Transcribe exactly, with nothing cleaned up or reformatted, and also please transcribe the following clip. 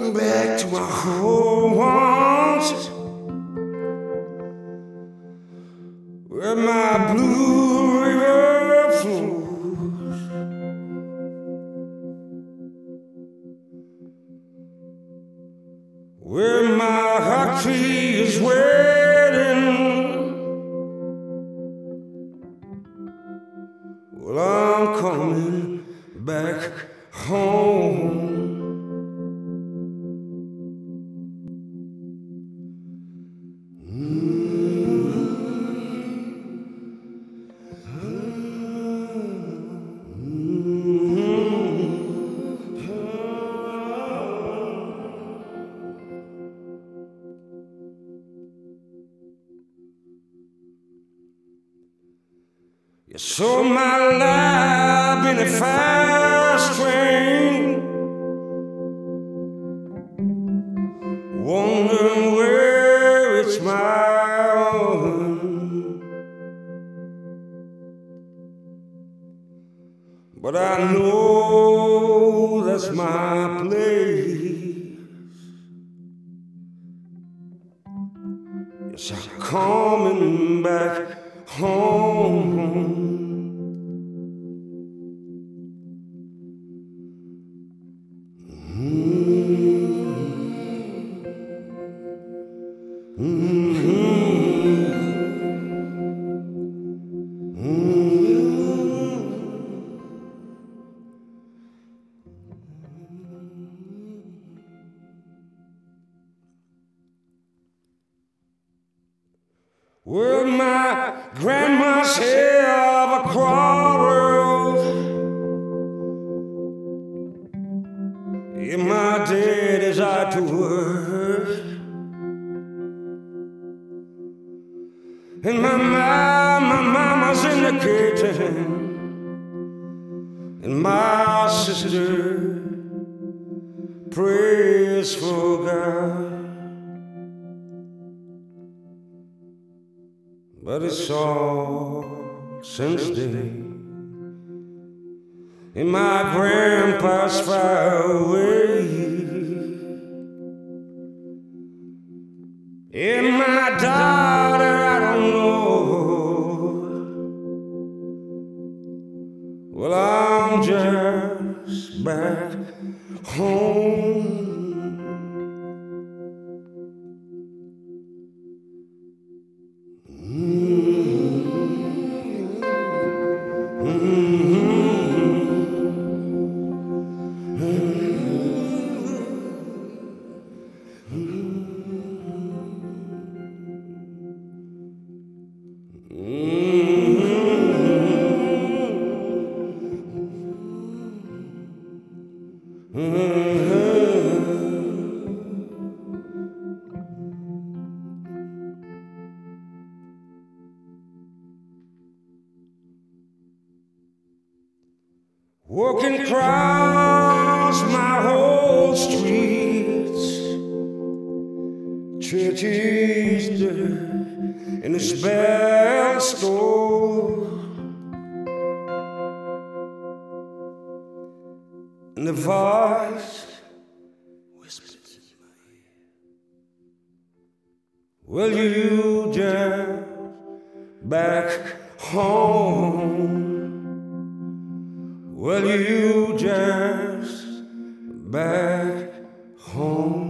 Welcome back to my home once, where my blue river flows, where my hot tree is waiting. Well, I'm coming back home. You saw my life in a fast train, wondering where it's bound. But I know that's my place. Yes, I'm coming back home. Well, my grandma's have a quarrel, and my dad is out to work, and my mom, my mama's in the kitchen, and my sister prays for God. But it's all since day, and my grandpa's far away, and my daughter, I don't know. Well, I'm just back home. Walking across my whole streets, churches and a spell store, and the voice whispers in my ear, will you just back home? Will you just back home?